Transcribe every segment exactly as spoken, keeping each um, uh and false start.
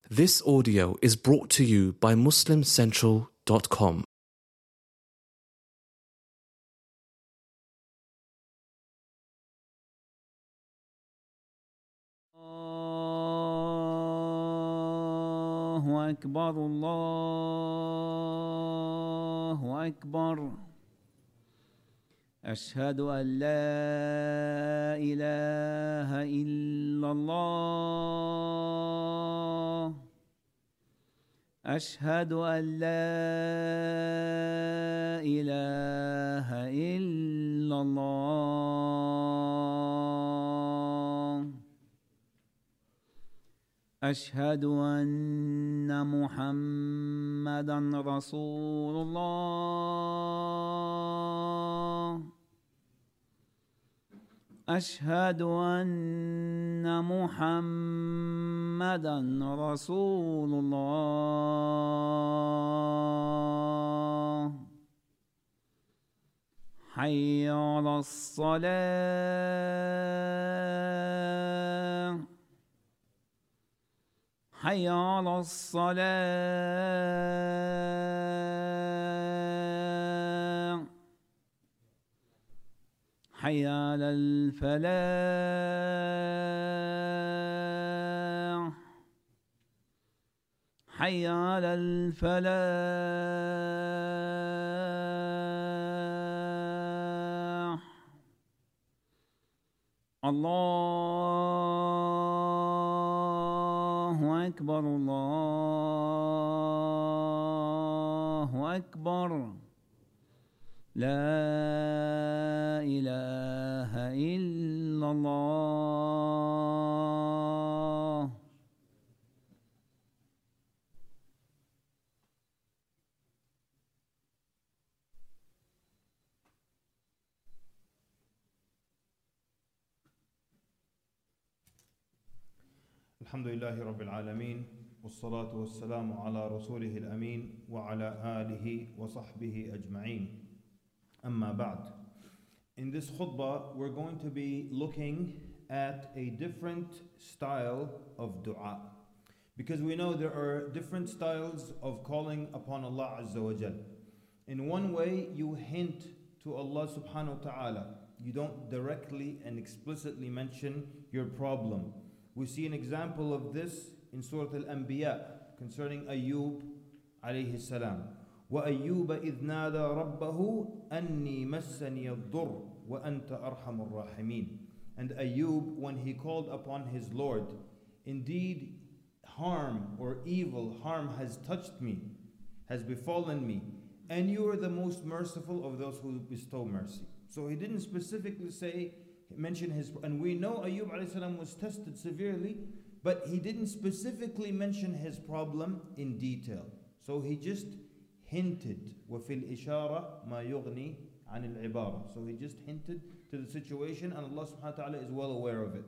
This audio is brought to you by Muslim Central dot com. الله أكبر الله أكبر أشهد أن لا إله إلا الله أشهد أن لا إله إلا الله أشهد أن محمدًا رسول الله أشهد أن محمدًا رسول الله حي على الصلاة حي على الصلاة حي على الفلاح حي على الفلاح الله أكبر الله أكبر لا إله إلا الله الحمد لله رب العالمين والصلاة والسلام على رسوله الأمين وعلى آله وصحبه أجمعين أما بعد. In this khutbah we're going to be looking at a different style of dua, because we know there are different styles of calling upon Allah Azza wa Jal. In one way you hint to Allah subhanahu wa ta'ala, you don't directly and explicitly mention your problem. We see an example of this in Surah Al-Anbiya concerning Ayyub alayhi salam. وَأَيُّوبَ إِذْ نَادَى رَبَّهُ أَنِّي مَسَّنِيَ الضُّرُّ وَأَنْتَ أَرْحَمُ الرَّاحِمِينَ. And Ayyub, when he called upon his Lord, indeed harm or evil, harm has touched me, has befallen me, and you are the most merciful of those who bestow mercy. So he didn't specifically say, mention his, and we know Ayyub alayhi salam was tested severely, but he didn't specifically mention his problem in detail. So he just hinted, وَفِي الْإِشَارَةِ مَا يُغْنِي عَنِ الْعِبَارَةِ. So he just hinted to the situation, and Allah subhanahu wa ta'ala is well aware of it.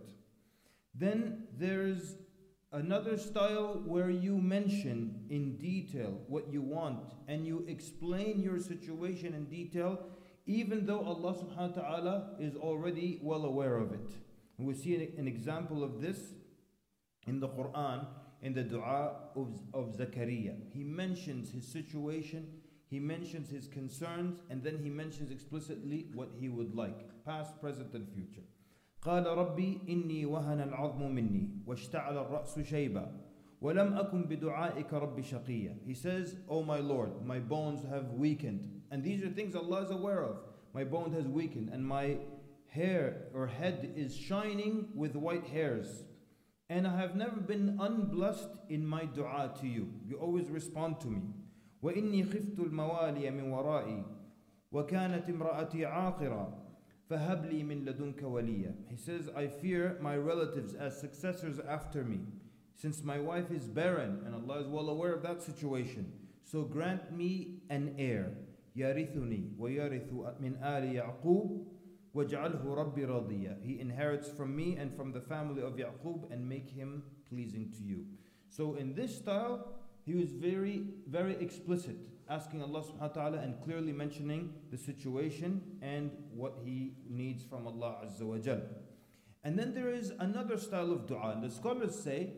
Then there's another style where you mention in detail what you want, and you explain your situation in detail, even though Allah subhanahu wa ta'ala is already well aware of it. And we see an, an example of this in the Quran, in the dua of, of Zakaria. He mentions his situation, he mentions his concerns, and then he mentions explicitly what he would like, past, present, and future. قال ربي إني وهن العظم مني واشتعل الرأس شيبا ولم أكن بدعائك رب شقيا. He says, "Oh my Lord, my bones have weakened." And these are things Allah is aware of. My bone has weakened, and my hair or head is shining with white hairs. And I have never been unblessed in my dua to you. You always respond to me. وَإِنِّي خِفْتُ الْمَوَالِيَ مِنْ وَرَائِي وَكَانَتِ امْرَأَتِي عَاقِرًا فَهَبْ لِي مِنْ لَدُنْكَ وَلِيًّا. He says, I fear my relatives as successors after me, since my wife is barren, and Allah is well aware of that situation. So grant me an heir. يَرِثُنِي وَيَرِثُ مِنْ آلِ يَعْقُوبَ وَاجْعَلْهُ رَبِّ رَضِيًّا. He inherits from me and from the family of Yaqub, and make him pleasing to you. So in this style, he was very, very explicit, asking Allah subhanahu wa ta'ala and clearly mentioning the situation and what he needs from Allah Azza wa Jal. And then there is another style of dua. And the scholars say,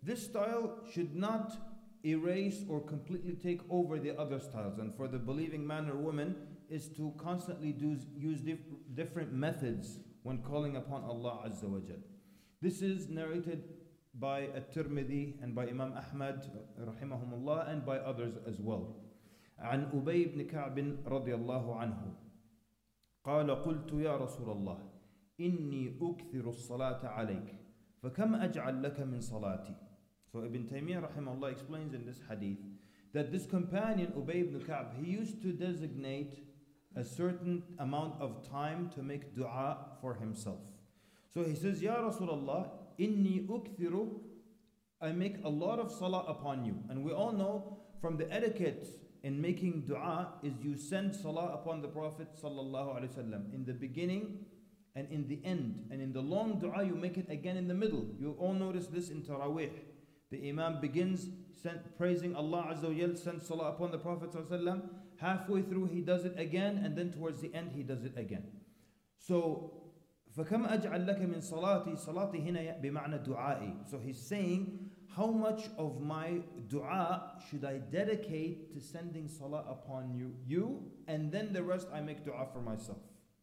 This style should not erase or completely take over the other styles. And for the believing man or woman is to constantly do, use dif- different methods when calling upon Allah Azza wa Jal. This is narrated by At-Tirmidhi and by Imam Ahmad rahimahumullah and by others as well. عن أبي بن كعب رضي الله عنه قال قلت يا رسول الله إني أكثر الصلاة عليك فكم أجعل لك من صلاتي. So Ibn Taymiyyah rahimahullah explains in this hadith that this companion Ubay ibn Ka'b, he used to designate a certain amount of time to make dua for himself. So he says, Ya Rasulullah, inni ukthiru, I make a lot of salah upon you. And we all know from the etiquette in making dua is you send salah upon the Prophet sallallahu alaihi wasallam in the beginning and in the end. And in the long dua you make it again in the middle. You all notice this in Taraweeh. The Imam begins sent, praising Allah Azza wa Jal, sends salah upon the Prophet sallallahu alaihi wasallam. Halfway through he does it again, and then towards the end he does it again. So فَكَمْ أَجْعَلْ لَكَ مِنْ صَلَاتِي صَلَاتِي هِنَا بِمَعْنَى دُعَائِي. So he's saying, how much of my dua should I dedicate to sending salah upon you, you, and then the rest I make dua for myself.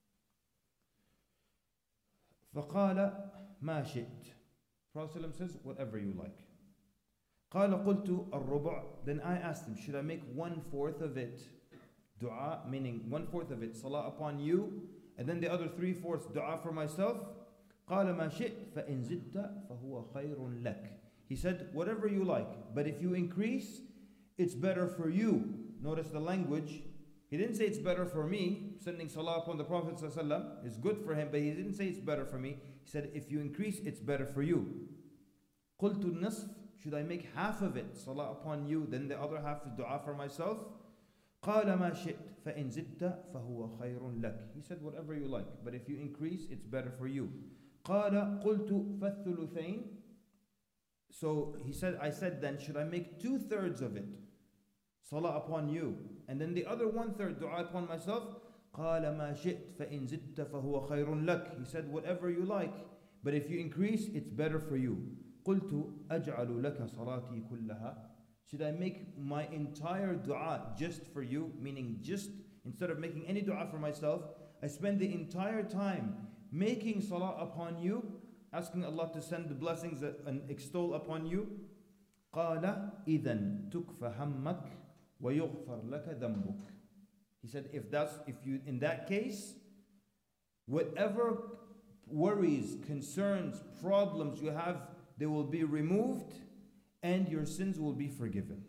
فَقَالَ مَا شِئْتَ. Prophet says, whatever you like. قَالَ قُلْتُ الرُّبُعْ. Then I asked him, should I make one fourth of it dua, meaning one fourth of it salah upon you, and then the other three fourths dua for myself? قال ما شئت فإن زدت فهو خير لك. He said, whatever you like, but if you increase, it's better for you. Notice the language. He didn't say it's better for me. Sending salah upon the Prophet ﷺ is good for him, but he didn't say it's better for me. He said, if you increase, it's better for you. قلت النصف. Should I make half of it salah upon you, then the other half is dua for myself? قال ما شئت فإن زدت فهو خير لك. He said, whatever you like, but if you increase, it's better for you. قال قلت فالثلثين. So he said, I said then, should I make two thirds of it salah upon you, and then the other one third dua upon myself? قال ما شئت فإن زدت فهو خير لك. He said, whatever you like, but if you increase, it's better for you. قلت أجعل لك صلاتي كلها. Should I make my entire dua just for you? Meaning just, instead of making any dua for myself, I spend the entire time making salah upon you, asking Allah to send the blessings and extol upon you. قال إذن تكفى همك ويغفر لك ذنبك. He said, if that's, if you, in that case, whatever worries, concerns, problems you have, they will be removed and your sins will be forgiven.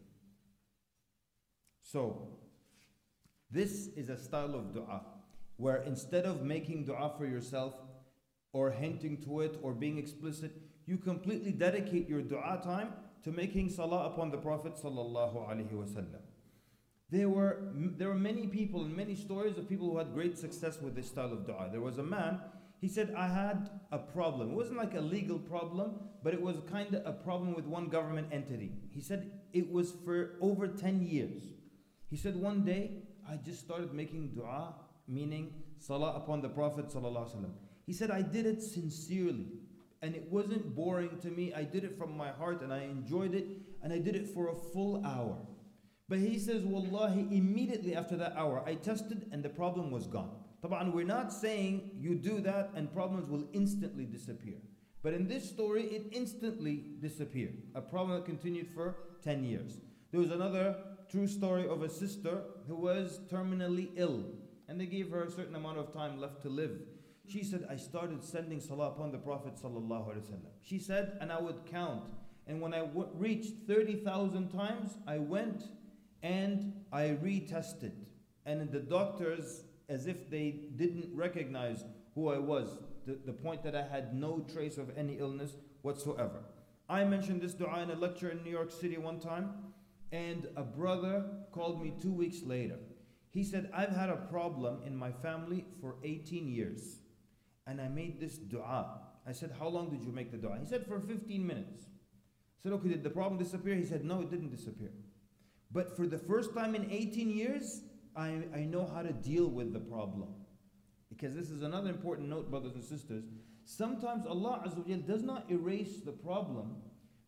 So, this is a style of dua, where instead of making dua for yourself, or hinting to it, or being explicit, you completely dedicate your dua time to making salah upon the Prophet sallallahu alaihi wasallam. There were, there were many people and many stories of people who had great success with this style of dua. There was a man, he said, I had a problem. It wasn't like a legal problem, but it was kind of a problem with one government entity. He said it was for over ten years. He said one day, I just started making dua, meaning salah upon the Prophet sallallahu alaihi wasallam. He said, I did it sincerely, and it wasn't boring to me. I did it from my heart, and I enjoyed it, and I did it for a full hour. But he says, wallahi, immediately after that hour, I tested, and the problem was gone. Taban, we're not saying you do that and problems will instantly disappear. But in this story, it instantly disappeared. A problem that continued for ten years. There was another true story of a sister who was terminally ill, and they gave her a certain amount of time left to live. She said, I started sending salah upon the Prophet sallallahu alaihi wasallam. She said, and I would count. And when I w- reached thirty thousand times, I went and I retested. And the doctors, as if they didn't recognize who I was, the, the point that I had no trace of any illness whatsoever. I mentioned this dua in a lecture in New York City one time, and a brother called me two weeks later. He said, I've had a problem in my family for eighteen years. And I made this dua. I said, how long did you make the dua? He said, for fifteen minutes. I said, okay, did the problem disappear? He said, no, it didn't disappear. But for the first time in eighteen years, I, I know how to deal with the problem. Because this is another important note, brothers and sisters. Sometimes Allah Azza wa Jal does not erase the problem,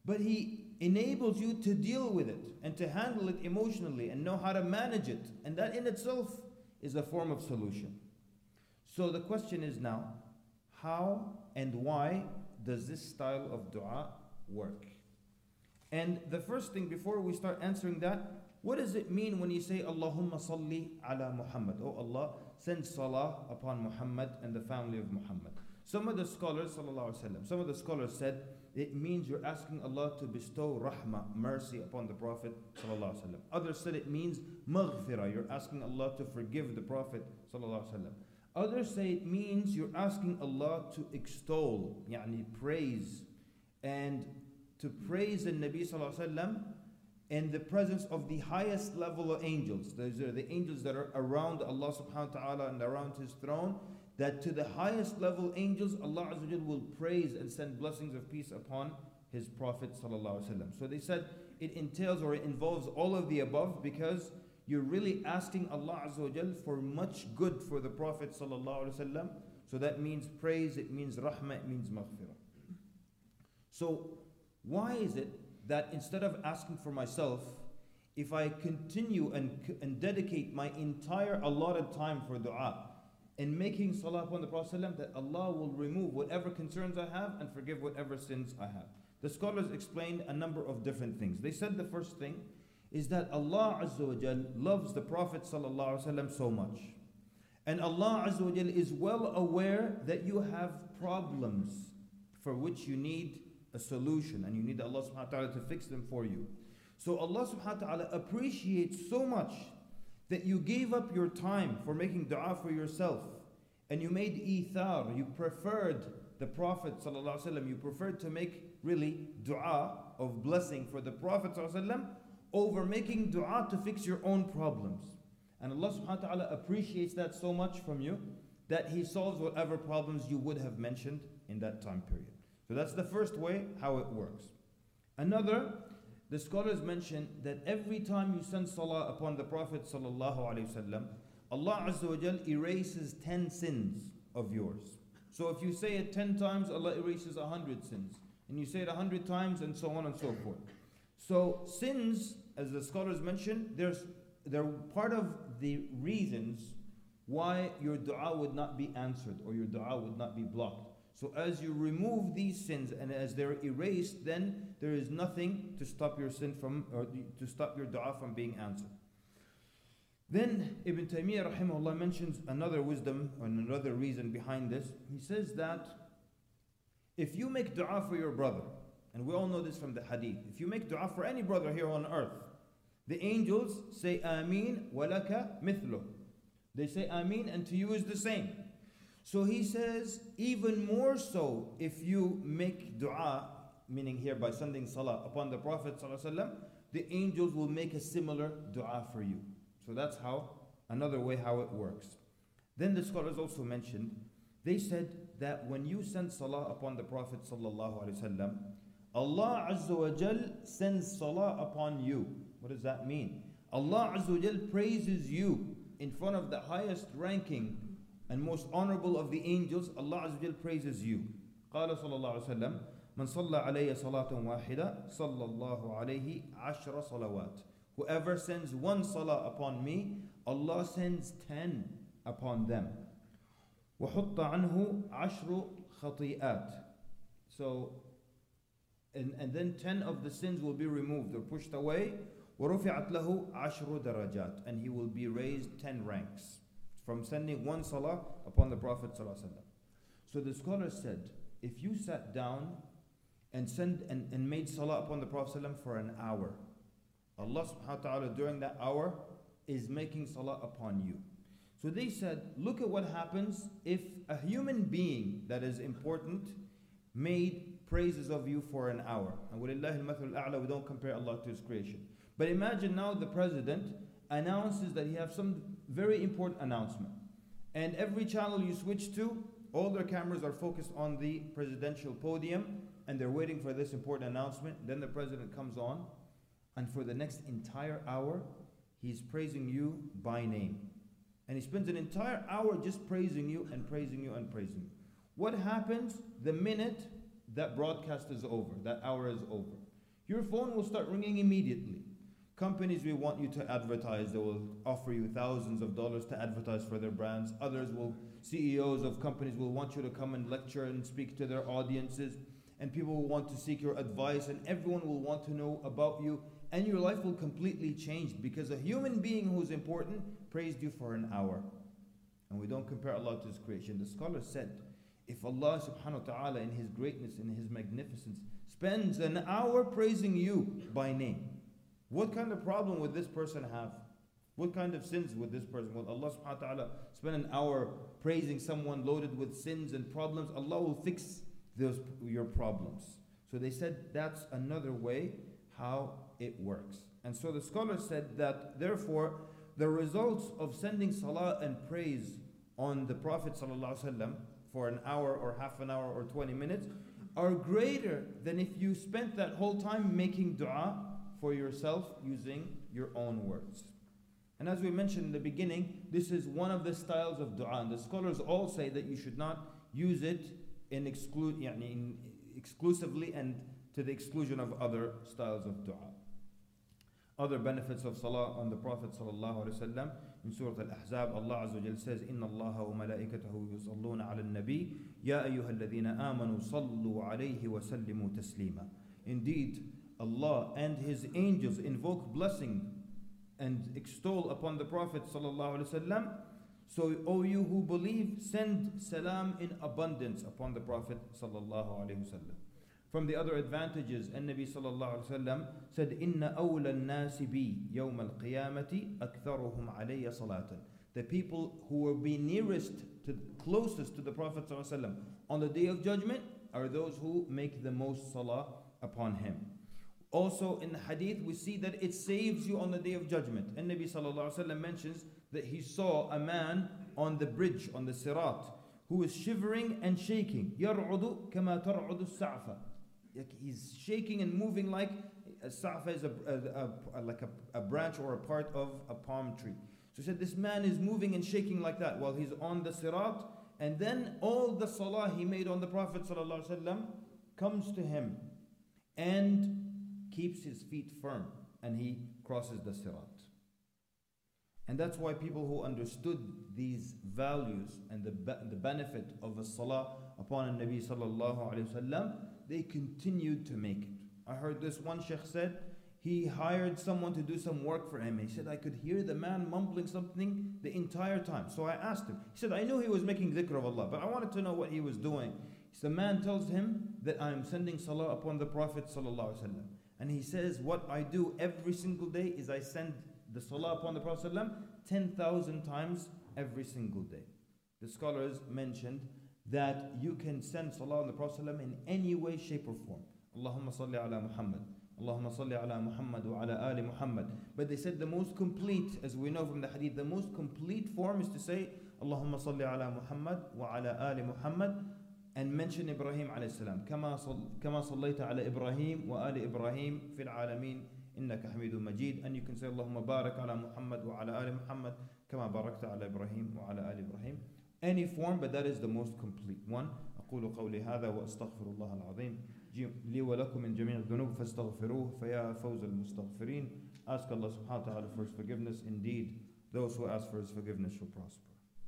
But He enables you to deal with it and to handle it emotionally and know how to manage it. And that in itself is a form of solution. So the question is now, how and why does this style of dua work? And the first thing, before we start answering that, what does it mean when you say Allahumma salli ala Muhammad? Oh Allah, send salah upon Muhammad and the family of Muhammad. Some of the scholars, sallallahu alaihi wasallam, some of the scholars said it means you're asking Allah to bestow rahmah, mercy upon the Prophet sallallahu alaihi wasallam. Others said it means maghfirah, you're asking Allah to forgive the Prophet sallallahu alaihi wasallam. Others say it means you're asking Allah to extol, yani praise, and to praise the Nabi sallallahu alaihi wasallam in the presence of the highest level of angels. Those are the angels that are around Allah subhanahu wa ta'ala and around His throne. That to the highest level angels, Allah Azza wa Jal will praise and send blessings of peace upon His Prophet sallallahu alaihi wasallam. So they said it entails or it involves all of the above, because you're really asking Allah Azza wa Jal for much good for the Prophet sallallahu alaihi wasallam. So that means praise, it means rahmah, it means maghfirah. So why is it that instead of asking for myself, if I continue and, and dedicate my entire allotted time for dua and making salah upon the Prophet ﷺ, that Allah will remove whatever concerns I have and forgive whatever sins I have? The scholars explained a number of different things. They said the first thing is that Allah Azza wa Jal loves the Prophet ﷺ so much. And Allah Azza wa Jal is well aware that you have problems for which you need a solution, and you need Allah subhanahu wa ta'ala to fix them for you. So Allah subhanahu wa ta'ala appreciates so much that you gave up your time for making dua for yourself, and you made ithar, you preferred the Prophet sallallahu alaihi wasallam, you preferred to make really dua of blessing for the Prophet sallallahu alaihi wasallam over making dua to fix your own problems. And Allah subhanahu wa ta'ala appreciates that so much from you that He solves whatever problems you would have mentioned in that time period. So that's the first way how it works. Another, the scholars mention that every time you send salah upon the Prophet sallallahu alaihi wasallam, Allah Azza wa Jal erases ten sins of yours. So if you say it ten times, Allah erases a hundred sins. And you say it a hundred times, and so on and so forth. So sins, as the scholars mention, there's, they're part of the reasons why your dua would not be answered or your dua would not be blocked. So as you remove these sins and as they're erased, then there is nothing to stop your sin from, or to stop your dua from being answered. Then Ibn Taymiyyah rahimahullah mentions another wisdom and another reason behind this. He says that if you make dua for your brother, and we all know this from the hadith, if you make dua for any brother here on earth, the angels say Ameen walaka mithlu. They say Ameen, and to you is the same. So he says, even more so if you make dua, meaning here by sending salah upon the Prophet ﷺ, the angels will make a similar dua for you. So that's how, another way how it works. Then the scholars also mentioned, they said that when you send salah upon the Prophet ﷺ, Allah Azza wa Jal sends salah upon you. What does that mean? Allah Azza wa Jal praises you in front of the highest ranking and most honorable of the angels. Allah Azza wa Jal praises you. قال صلى الله عليه وسلم من صلى علي صلاة واحدة صلى الله عليه عشر صلوات. Whoever sends one salah upon me, Allah sends ten upon them. وحط عنه عشر خطيئات. So, and, and then ten of the sins will be removed or pushed away. وَرُفِعَتْ لَهُ عَشْرُ دَرَجَاتٍ. And he will be raised ten ranks from sending one salah upon the Prophet ﷺ. So the scholars said, if you sat down and sent and, and made salah upon the Prophet ﷺ for an hour, Allah subhanahu wa ta'ala during that hour is making salah upon you. So they said, look at what happens if a human being that is important made praises of you for an hour. And وَلِلَّهِ الْمَثُلُ الْأَعْلَى, we don't compare Allah to His creation. But imagine now the president announces that he has some very important announcement. And every channel you switch to, all their cameras are focused on the presidential podium and they're waiting for this important announcement. Then the president comes on, and for the next entire hour, he's praising you by name. And he spends an entire hour just praising you and praising you and praising you. What happens the minute that broadcast is over, that hour is over? Your phone will start ringing immediately. Companies will want you to advertise. They will offer you thousands of dollars to advertise for their brands. Others will, C E Os of companies will want you to come and lecture and speak to their audiences. And people will want to seek your advice, and everyone will want to know about you. And your life will completely change, because a human being who's important praised you for an hour. And we don't compare Allah to His creation. The scholar said, if Allah subhanahu wa ta'ala in His greatness, in His magnificence, spends an hour praising you by name, what kind of problem would this person have? What kind of sins would this person? Will Allah subhanahu wa ta'ala spend an hour praising someone loaded with sins and problems? Allah will fix those your problems. So they said that's another way how it works. And so the scholar said that therefore the results of sending salah and praise on the Prophet sallallahu alaihi wasallam for an hour or half an hour or twenty minutes are greater than if you spent that whole time making dua for yourself using your own words. And as we mentioned in the beginning, this is one of the styles of dua. And the scholars all say that you should not use it in, exclu- يعني in exclusively and to the exclusion of other styles of dua. Other benefits of salah on the Prophet sallallahu alaihi wasallam in Surah Al-Ahzab, Allah Azza wa Jalla says, "Inna Allah wa malaikatahu yusalluna ala al-nabi, ya ayyuhalladhina amanu sallu alayhi wa sallimu taslima." Indeed, Allah and His angels invoke blessing and extol upon the Prophet sallallahu alaihi wasallam. So, O you who believe, send salam in abundance upon the Prophet sallallahu alaihi wasallam. From the other advantages, and Nabi sallallahu alaihi wasallam said, "Inna awla an-nasi bi yawm al-qiyamati aktharuhum alayya salatan." The people who will be nearest to, closest to the Prophet sallallahu alaihi wasallam on the day of judgment are those who make the most salah upon him. Also in the hadith we see that it saves you on the day of judgment. And Nabi sallallahu alaihi wasallam mentions that he saw a man on the bridge, on the sirat, who was shivering and shaking. يَرْعُدُ كَمَا تَرْعُدُ السَّعْفَ. He's shaking and moving like a sa'fa is a, a, a, like a, a branch or a part of a palm tree. So he said this man is moving and shaking like that while he's on the sirat. And then all the salah he made on the Prophet sallallahu alaihi wasallam comes to him and keeps his feet firm, and he crosses the sirat. And that's why people who understood these values and the, be- the benefit of a salah upon a Nabi sallallahu alayhi wasallam, they continued to make it. I heard this one sheikh said, he hired someone to do some work for him. He said, I could hear the man mumbling something the entire time. So I asked him. He said, I knew he was making dhikr of Allah, but I wanted to know what he was doing. So the man tells him that I am sending salah upon the Prophet sallallahu alayhi wasallam. And he says, what I do every single day is I send the salah upon the Prophet ﷺ ten thousand times every single day. The scholars mentioned that you can send salah on the Prophet ﷺ in any way, shape or form. Allahumma salli ala Muhammad. Allahumma salli ala Muhammad wa ala ali Muhammad. But they said the most complete, as we know from the hadith, the most complete form is to say, Allahumma salli ala Muhammad wa ala ali Muhammad, and mention Ibrahim alayhi salam. كما كما صليت على إبراهيم وآل إبراهيم في العالمين إنك حميد مجيد. And you can say اللهم بارك على محمد وعلى آل محمد كما باركت على إبراهيم وعلى آل إبراهيم. Any form, but that is the most complete one. أقول قولي هذا وأستغفر الله العظيم لي ولكم من جميع الذنوب فاستغفروه فيا فوز المستغفرين. Ask Allah subhanahu wa ta'ala for His forgiveness. Indeed, those who ask for His forgiveness shall prosper.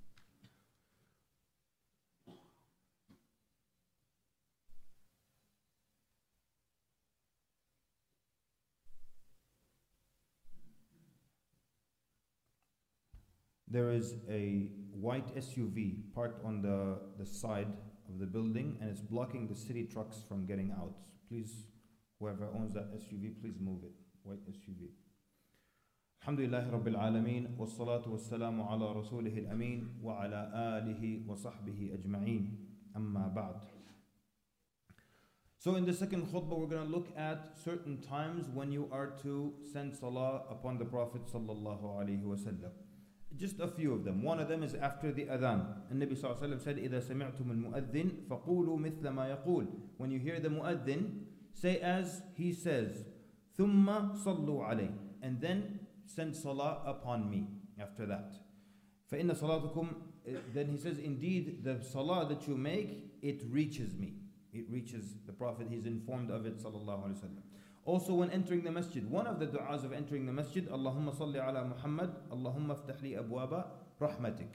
There is a white S U V parked on the, the side of the building, and it's blocking the city trucks from getting out. Please, whoever owns that S U V, please move it. White S U V. Alhamdulillahi Rabbil Alameen, wassalatu wassalamu ala rasulih al-ameen, wa ala alihi wa sahbihi ajma'een, amma ba'd. So in the second khutbah, we're going to look at certain times when you are to send salah upon the Prophet sallallahu alaihi wasallam. Just a few of them. One of them is after the adhan. And Nabi sallallahu alaihi wasallam said, إِذَا سَمِعْتُمُ الْمُؤَذِّنِ فَقُولُوا مِثْلَ مَا يَقُولُ. When you hear the mu'adhin, say as he says, ثُمَّ صَلُّوا عَلَيْهِ. And then send salah upon me after that. فَإِنَّ صَلَاتُكُمْ. Then he says, indeed, the salah that you make, it reaches me. It reaches the Prophet. He's informed of it, sallallahu alaihi wasallam. Also when entering the masjid, one of the du'as of entering the masjid, Allahumma salli ala Muhammad, Allahumma aftah li abwaba rahmatik.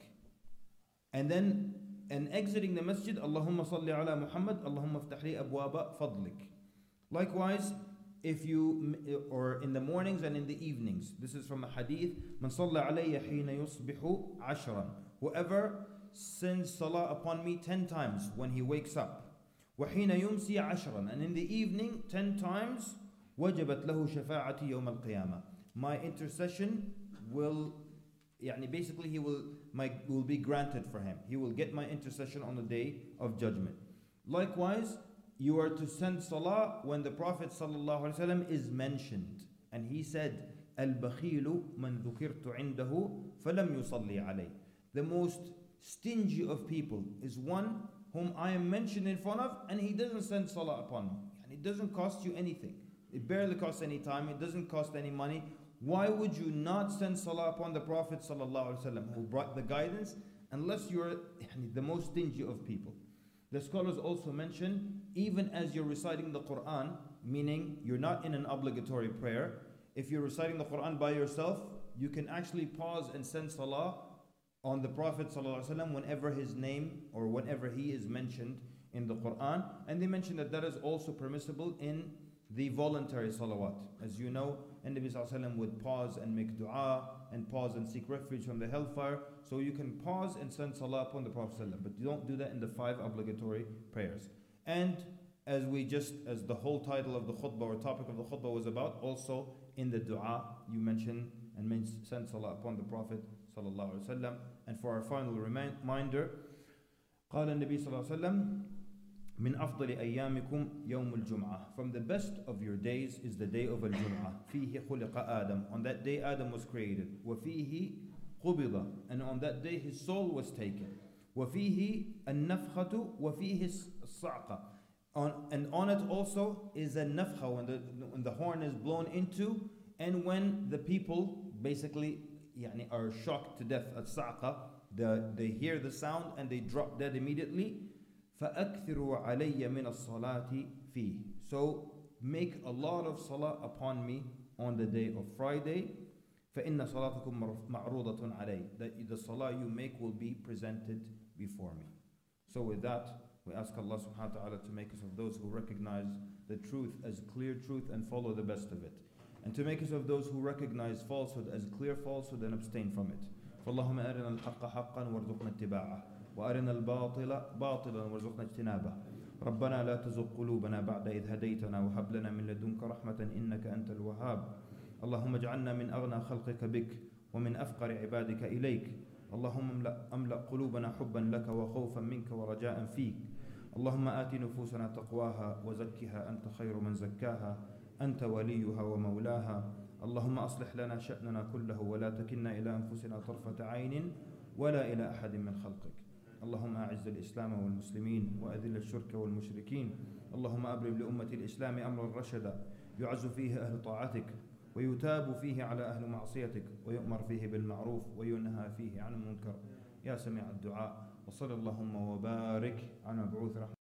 And then, and exiting the masjid, Allahumma salli ala Muhammad, Allahumma aftah li abwaba fadlik. Likewise, if you, or in the mornings and in the evenings, this is from a hadith, man salla alayya hina yusbihu ashran. Whoever sends salah upon me ten times when he wakes up. وحين يمسي عشرا, and in the evening ten times, وجبت له شفاعتي يوم القيامة. My intercession will, يعني basically he will, my, will be granted for him. He will get my intercession on the day of judgment. Likewise, you are to send salah when the Prophet ﷺ is mentioned. And he said, البخيل من ذكرت عنده فلم يصلي عليه. The most stingy of people is one whom I am mentioned in front of and he doesn't send salah upon me. And it doesn't cost you anything. It barely costs any time. It doesn't cost any money. Why would you not send salah upon the Prophet ﷺ who brought the guidance unless you're the most stingy of people? The scholars also mention, even as you're reciting the Quran, meaning you're not in an obligatory prayer, if you're reciting the Quran by yourself, you can actually pause and send salah on the Prophet ﷺ whenever his name or whenever he is mentioned in the Quran. And they mention that that is also permissible in the voluntary salawat. As you know, Nabi ﷺ would pause and make dua and pause and seek refuge from the hellfire. So you can pause and send salah upon the Prophet ﷺ, but you don't do that in the five obligatory prayers. And as we just, as the whole title of the khutbah or topic of the khutbah was about, also in the dua you mention and send salah upon the Prophet ﷺ. And for our final reminder, قال النبي صلى الله عليه وسلم من أفضل أيامكم يوم الجمعة. From the best of your days is the day of al-Jum'ah. فيه خلق آدم. On that day Adam was created. وفيه قبض. And on that day his soul was taken. وفيه النفخة وفيه الصعقة. On, and on it also is a nafkha, when the, when the horn is blown into, and when the people basically يعني, are shocked to death at Sa'qa, the, they hear the sound and they drop dead immediately. فَأَكْثِرُوا عَلَيَّ مِنَ الصَّلَاةِ فِيهِ. So make a lot of salah upon me on the day of Friday. فَإِنَّ صَلَاتَكُمْ مَعْرُوضَةٌ عَلَيْهِ. That the salah you make will be presented before me. So with that, we ask Allah subhanahu wa ta'ala to make us of those who recognize the truth as clear truth and follow the best of it. And to make us of those who recognize falsehood as clear falsehood and abstain from it. فاللهم أرنا الحق حقا وارزقنا اتباعه وأرنا الباطل باطلا وارزقنا اجتنابه. ربنا لا تزغ قلوبنا بعد إذ هديتنا وهب لنا من لدنك رحمة إنك أنت الوهاب. اللهم اجعلنا من أغنى خلقك بك ومن أفقر عبادك إليك. اللهم املأ, أملأ قلوبنا حبا لك وخوفا منك ورجاء فيك. اللهم آت نفوسنا تقواها وزكها أنت خير من زكاها أنت وليها ومولاها. اللهم أصلح لنا شأننا كله ولا تكلنا إلى أنفسنا طرفة عين ولا إلى أحد من خلقك. اللهم أعز الإسلام والمسلمين وأذل الشرك والمشركين. اللهم أبرم لأمة الإسلام أمر رشدا يعز فيه أهل طاعتك ويتاب فيه على أهل معصيتك ويؤمر فيه بالمعروف وينهى فيه عن المنكر. يا سميع الدعاء وصلى اللهم وبارك على مبعوث رحمة